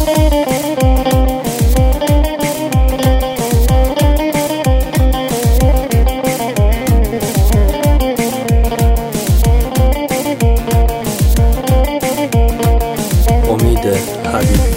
امید حبیبی.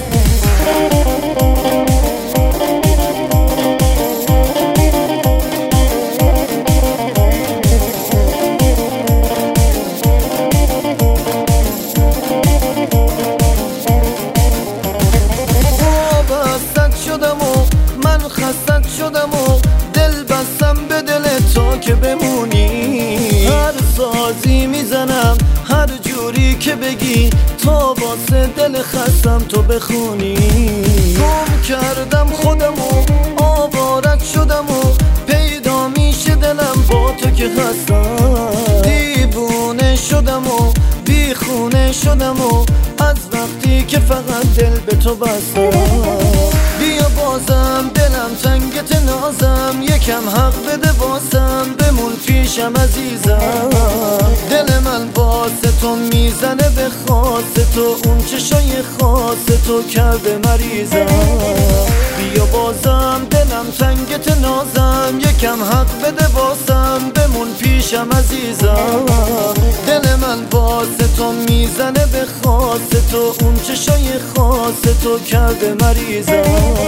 خستت شدم و دل بستم به دل تو که بمونی. هر سازی میزنم هر جوری که بگی تو واسه دل خستم تو بخونی. گم کردم خودم و آوارت شدم و پیدا میشه دلم با تو که خستم. دیوونه شدم و بیخونه شدم و از وقتی که فقط دل به تو بستم. بیا بازم دلم تنگت نازم، یکم حق بده واسم بمون پیشم عزیزم. دل من واسه تو میزنه به خاص تو، اون چشای خاص تو کرده مریضم. بیا بازم دلم تنگت نازم، یکم حق بده واسم بمون پیشم عزیزم. دل من واسه تو میزنه به خاص تو، اون چشای خاص تو کرده مریضم.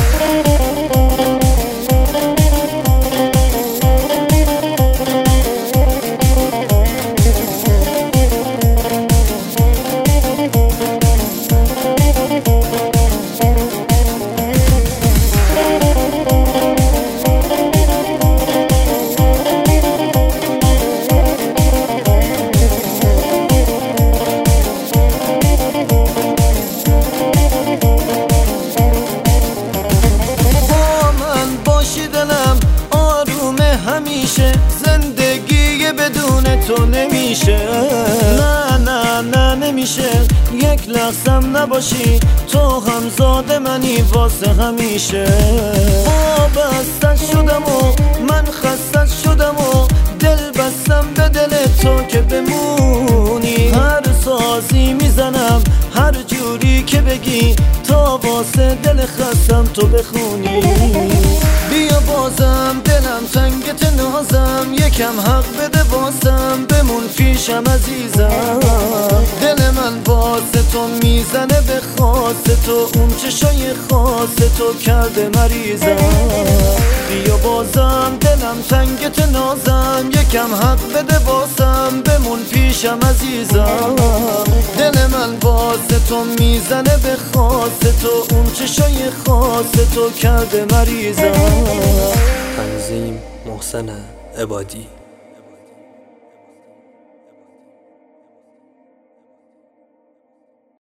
همیشه زندگی بدون تو نمیشه. نه نه نه نمیشه یک لحظم نباشی تو، همزاد منی واسه همیشه. وابستت شدم و من خستت شدم و دل بستم به دل تو که بمونی. هر سازی میزنم هر جوری که بگی تو واسه دل خستم تو بخونی. بیا بازم دلم تنگت نازم، یکم حق بده واسم بمون پیشم عزیزم. دل من واسه تو میزنه به خاص تو، اون چشای خاص تو کرده مریضم. بیا بازم دلم تنگت نازم، یکم حق بده واسم بمون پیشم عزیزم. دل من واسه تو میزنه به خاص تو، اون چشای خاص تو کرده مریضم. تنظیم محسن عبادی.